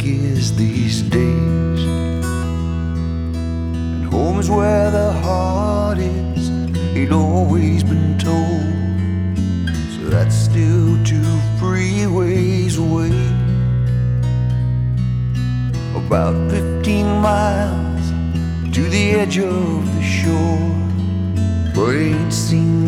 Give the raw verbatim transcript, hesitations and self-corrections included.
work is these days. And home is where the heart is, ain't always been told. So that's still two freeways away. About fifteen miles to the edge of the shore, but ain't seen